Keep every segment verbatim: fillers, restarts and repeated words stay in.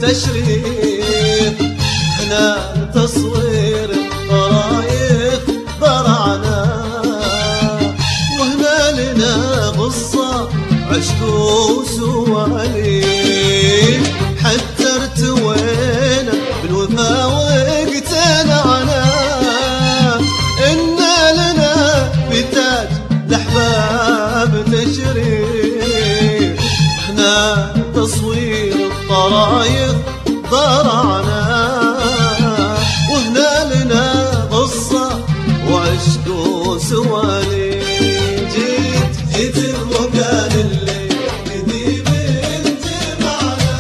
وتشريف، هنا تصوير الطرايف ضرعنا، وهنا لنا قصة عشق وسواليف، حتى ارتوينا بالوفا واقتنعنا، إن لنا بتاج الأحباب تشريف، احنا تصوير الطرايف ضرعنا، وهنا لنا قصة وعشق وسواليف. جيت جيت المكان اللي قديم انجمعنا،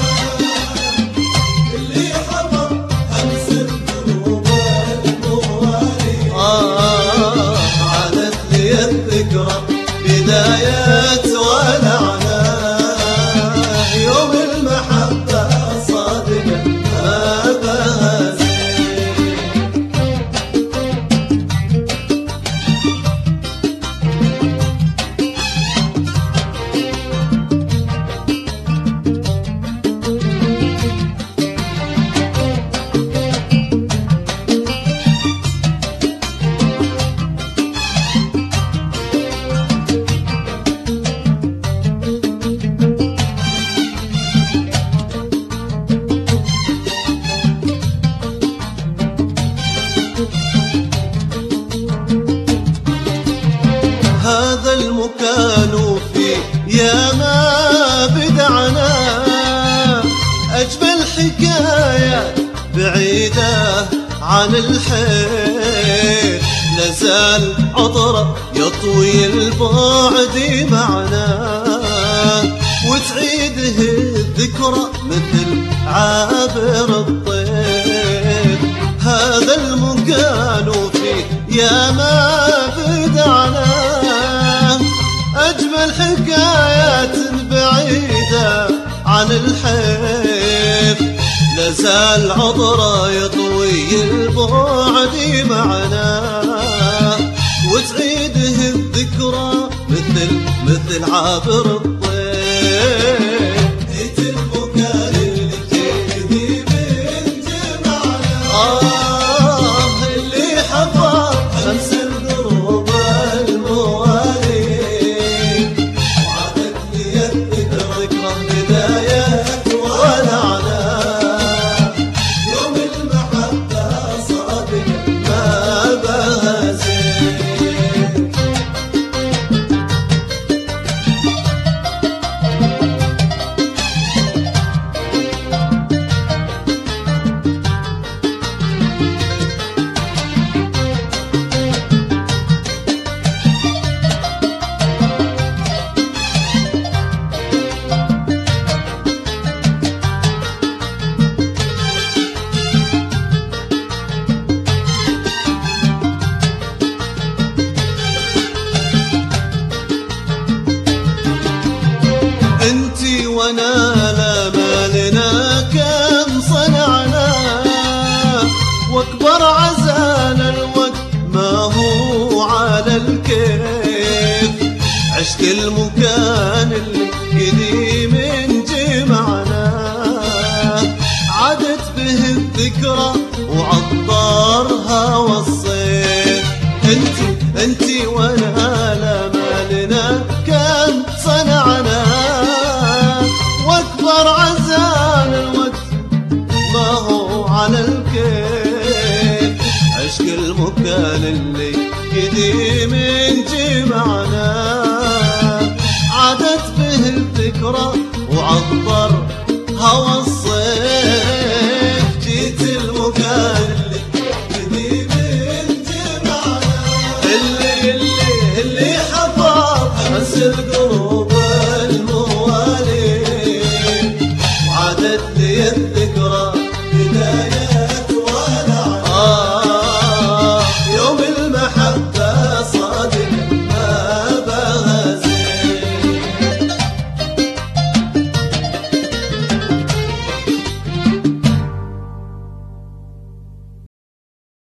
اللي حضر همس الدروب الموالي، آه عادت لي الذكرى بداية ولعنا، يوم المحبة صادقة هذا هذا المكان فيه يا ما بدعنا، أجمل حكاية بعيدة عن الحيل، لازال عطرة يطوي البعد معنا، وتعيده الذكرى مثل عابر الطير. هذا المكان فيه يا ما بدعنا، أجمل حكايات بعيدة عن الحيف، لازال عطرة يطوي البعد معنا، وتعيده الذكرى مثل مثل عابر الطير. جيت المكان اللي قديم انجمعنا، آه اللي حفر خمس الدروب الموالي، وعادت لي الذكرى بداية ولعنا، يوم المحبة صادقة ما بها زين. انتي وانا لا مالنا كم صنعنا، واكبر عزانا الوقت ما هو على الكيف، عشق المكان اللي قديم انجمعنا، عادت به الذكرى وعطرها والصيف. انتي انتي وانا لا مالنا كم صنعنا، واكبر عزان الوقت ما هو على الكيف، عشق المكان اللي قديم انجمعنا،